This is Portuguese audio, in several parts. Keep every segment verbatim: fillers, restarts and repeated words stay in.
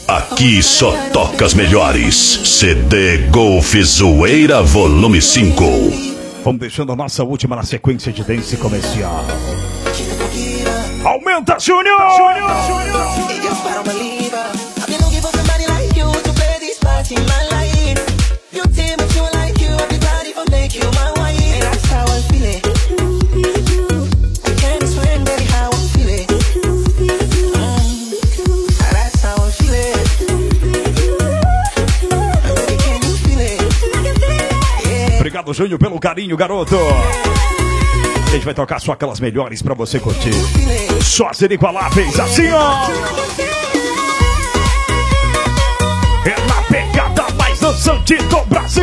Aqui só toca as melhores. C D Golf Zoeira Volume cinco. Vamos deixando a nossa última na sequência de dance comercial. Aumenta, Júnior! Obrigado, Júnior, pelo carinho, garoto. A gente vai tocar só aquelas melhores pra você curtir. Só as inigualáveis, assim, ó. É na pegada mais dançante do Brasil.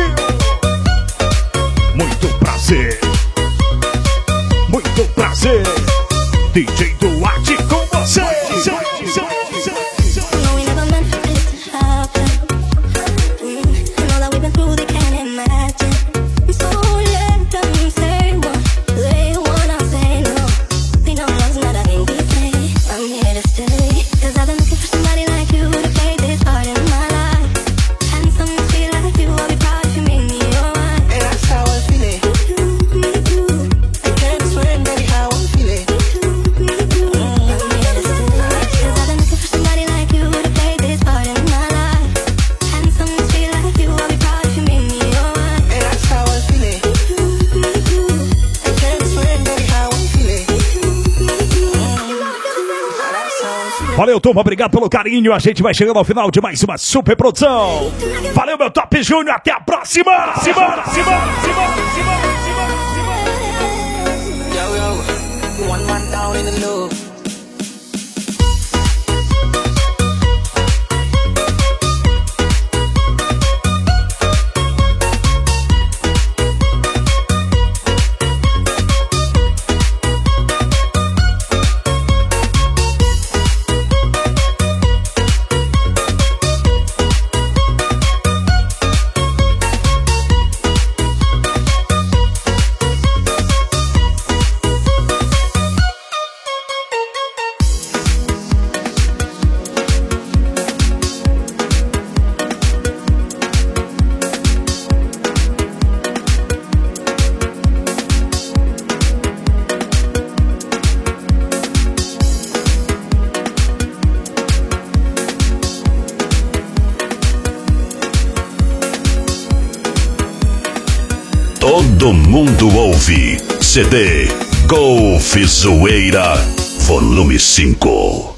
Muito prazer. Muito prazer. D J Duarte com você. Valeu, turma, obrigado pelo carinho. A gente vai chegando ao final de mais uma super produção. Valeu, meu Top Júnior, até a próxima. Simão, Simão, Simão, Simão, Simão. Todo mundo ouve. C D Golf Zoeira Volume cinco.